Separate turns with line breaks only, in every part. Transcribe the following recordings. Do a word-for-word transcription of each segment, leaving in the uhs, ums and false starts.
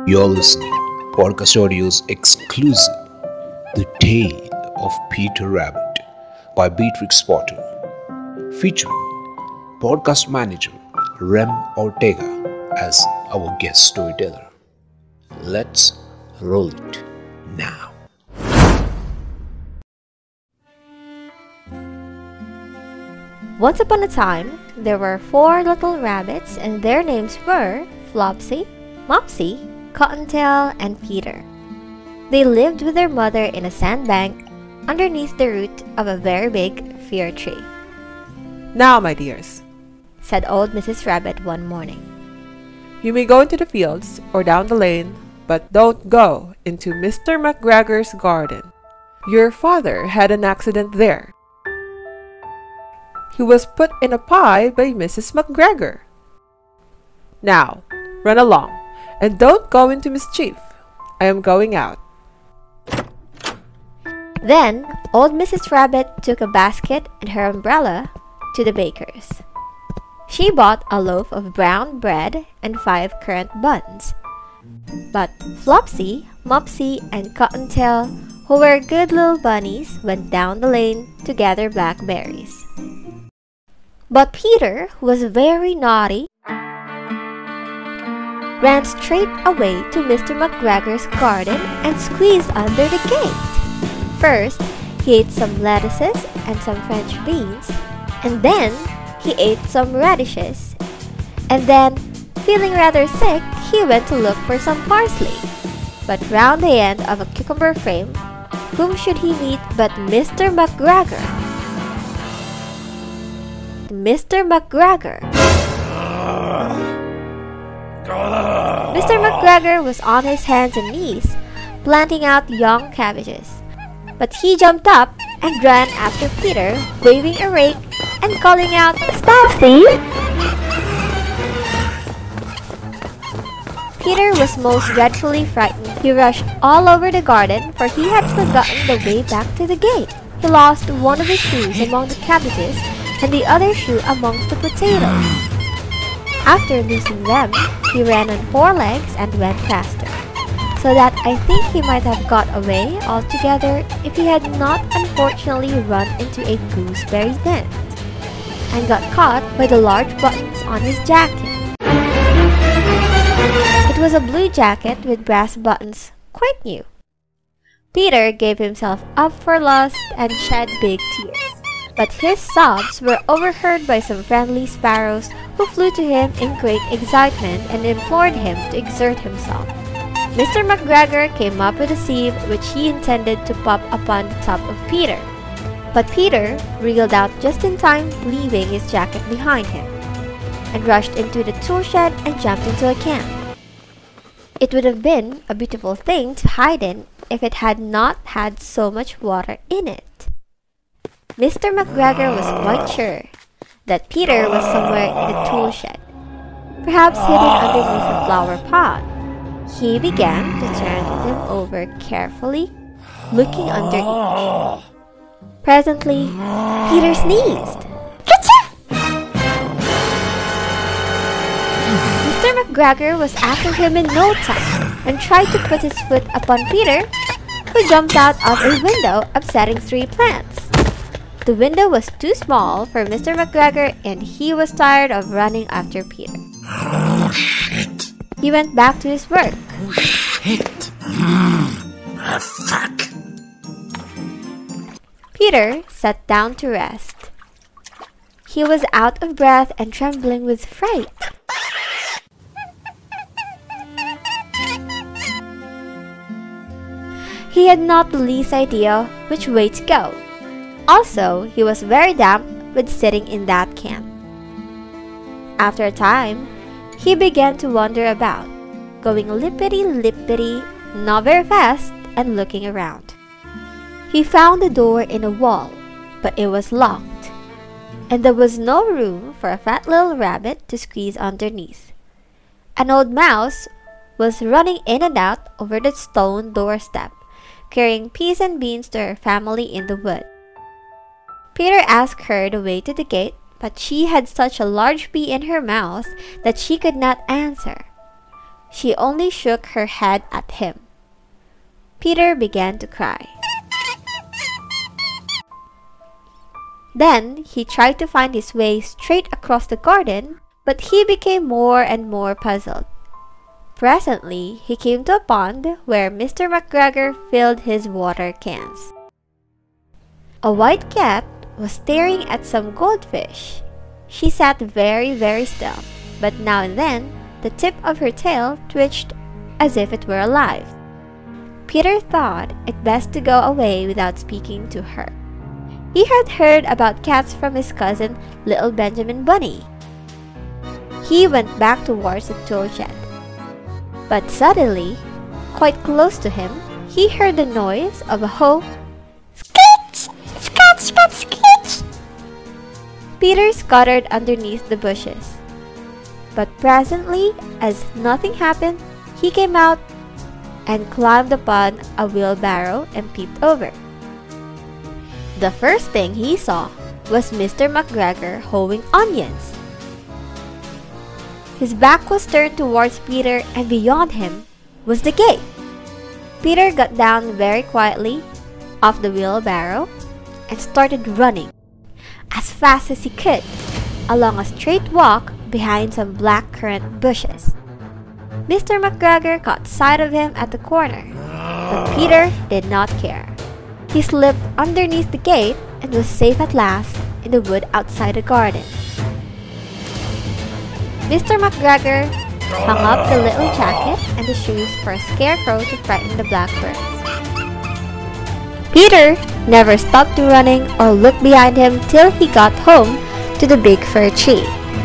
You're listening Podcast Audio's exclusive The Tale of Peter Rabbit by Beatrix Potter, featuring podcast manager Rem Ortega as our guest storyteller. Let's roll it now.
Once upon a time, there were four little rabbits, and their names were Flopsy, Mopsy, Cottontail, and Peter. They lived with their mother in a sandbank underneath the root of a very big fir tree.
"Now, my dears,"
said old Missus Rabbit one morning,
"you may go into the fields or down the lane, but don't go into Mister McGregor's garden. Your father had an accident there. He was put in a pie by Missus McGregor. Now, run along, and don't go into mischief. I am going out."
Then, old Missus Rabbit took a basket and her umbrella to the baker's. She bought a loaf of brown bread and five currant buns. But Flopsy, Mopsy, and Cottontail, who were good little bunnies, went down the lane to gather blackberries. But Peter, who was very naughty, ran straight away to Mister McGregor's garden and squeezed under the gate. First, he ate some lettuces and some French beans, and then he ate some radishes. And then, feeling rather sick, he went to look for some parsley. But round the end of a cucumber frame, whom should he meet but Mister McGregor? Mister McGregor. Mister McGregor was on his hands and knees, planting out young cabbages. But he jumped up and ran after Peter, waving a rake and calling out, "Stop thief!" Peter was most dreadfully frightened. He rushed all over the garden, for he had forgotten the way back to the gate. He lost one of his shoes among the cabbages and the other shoe amongst the potatoes. After losing them, he ran on four legs and went faster, so that I think he might have got away altogether if he had not unfortunately run into a gooseberry net, and got caught by the large buttons on his jacket. It was a blue jacket with brass buttons, quite new. Peter gave himself up for lost and shed big tears. But his sobs were overheard by some friendly sparrows who flew to him in great excitement and implored him to exert himself. Mister McGregor came up with a sieve which he intended to pop upon the top of Peter. But Peter wriggled out just in time, leaving his jacket behind him, and rushed into the tool shed and jumped into a can. It would have been a beautiful thing to hide in if it had not had so much water in it. Mister McGregor was quite sure that Peter was somewhere in the tool shed, perhaps hidden underneath a flower pot. He began to turn them over carefully, looking under each. Presently, Peter sneezed. Achoo! Mister McGregor was after him in no time and tried to put his foot upon Peter, who jumped out of a window, upsetting three plants. The window was too small for Mister McGregor, and he was tired of running after Peter.
Oh, shit.
He went back to his work.
Oh, shit. Mm. Ah, fuck.
Peter sat down to rest. He was out of breath and trembling with fright. He had not the least idea which way to go. Also, he was very damp with sitting in that can. After a time, he began to wander about, going lippity-lippity, not very fast, and looking around. He found a door in a wall, but it was locked, and there was no room for a fat little rabbit to squeeze underneath. An old mouse was running in and out over the stone doorstep, carrying peas and beans to her family in the wood. Peter asked her the way to the gate, but she had such a large pea in her mouth that she could not answer. She only shook her head at him. Peter began to cry. Then he tried to find his way straight across the garden, but he became more and more puzzled. Presently, he came to a pond where Mister McGregor filled his water cans. A white cat was staring at some goldfish. She sat very, very still, but now and then, the tip of her tail twitched as if it were alive. Peter thought it best to go away without speaking to her. He had heard about cats from his cousin, Little Benjamin Bunny. He went back towards the tool shed. But suddenly, quite close to him, he heard the noise of a hoe. Screech! Scratch, scratch, screech! Peter scuttered underneath the bushes. But presently, as nothing happened, he came out and climbed upon a wheelbarrow and peeped over. The first thing he saw was Mister McGregor hoeing onions. His back was turned towards Peter, and beyond him was the gate. Peter got down very quietly off the wheelbarrow and started running as fast as he could along a straight walk behind some black currant bushes. Mister McGregor caught sight of him at the corner, but Peter did not care. He slipped underneath the gate and was safe at last in the wood outside the garden. Mister McGregor hung up the little jacket and the shoes for a scarecrow to frighten the blackbirds. Peter never stopped running or looked behind him till he got home to the big fir tree.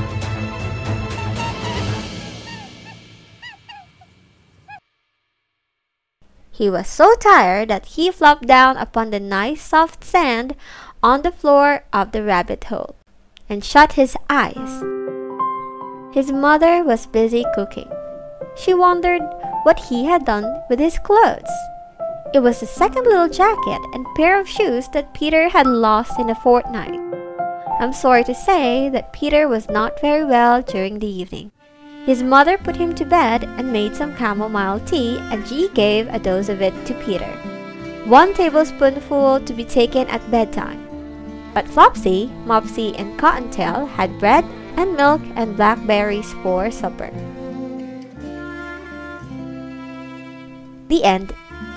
He was so tired that he flopped down upon the nice soft sand on the floor of the rabbit hole and shut his eyes. His mother was busy cooking. She wondered what he had done with his clothes. It was the second little jacket and pair of shoes that Peter had lost in a fortnight. I'm sorry to say that Peter was not very well during the evening. His mother put him to bed and made some chamomile tea, and she gave a dose of it to Peter. One tablespoonful to be taken at bedtime. But Flopsy, Mopsy, and Cottontail had bread and milk and blackberries for supper. The end.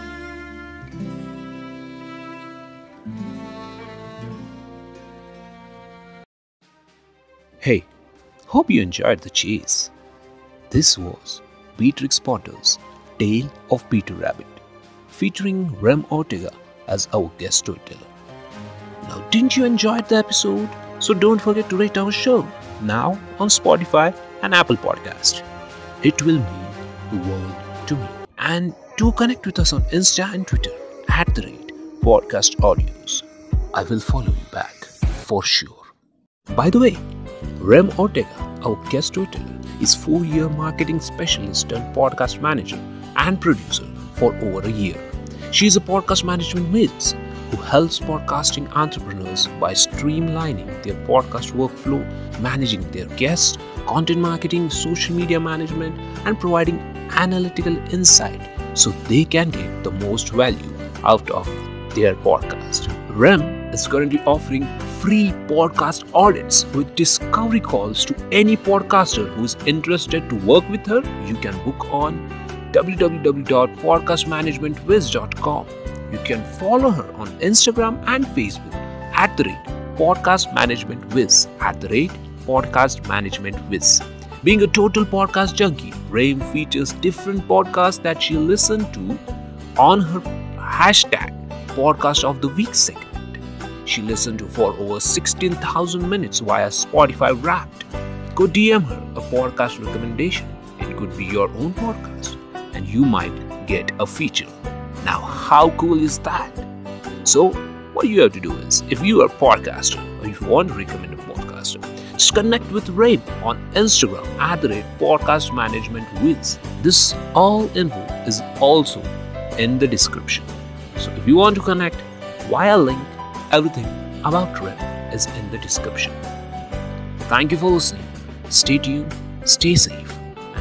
Hey, hope you enjoyed the chase. This was Beatrix Potter's Tale of Peter Rabbit, featuring Rem Ortega as our guest storyteller. Now, didn't you enjoy the episode? So don't forget to rate our show now on Spotify and Apple Podcast. It will mean the world to me. And do connect with us on Insta and Twitter at the rate Podcast Audios. I will follow you back for sure. By the way, Rem Ortega, our guest storyteller, is four-year marketing specialist and podcast manager and producer for over a year. She is a podcast management whiz who helps podcasting entrepreneurs by streamlining their podcast workflow, managing their guests, content marketing, social media management, and providing analytical insight so they can get the most value out of their podcast. Rem is currently offering free podcast audits with discovery calls to any podcaster who is interested to work with her. You can book on w w w dot podcast management wiz dot com. You can follow her on Instagram and Facebook at the rate Podcast Management Wiz, at the rate Podcast Management Wiz. Being a total podcast junkie, Rem features different podcasts that she listens to on her hashtag Podcast of the Week segment. She listened to for over sixteen thousand minutes via Spotify Wrapped. Go D M her a podcast recommendation. It could be your own podcast and you might get a feature. Now, how cool is that? So, what you have to do is, if you are a podcaster or if you want to recommend a podcaster, just connect with Rem on Instagram at the rate Podcast Management Wiz. This all info is also in the description. So, if you want to connect via link, everything about Rem is in the description. Thank you for listening. Stay tuned, stay safe, and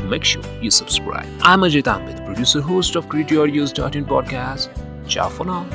and make sure you subscribe. I'm Ajay Tambe, the producer host of creative audios dot in podcast. Ciao for now.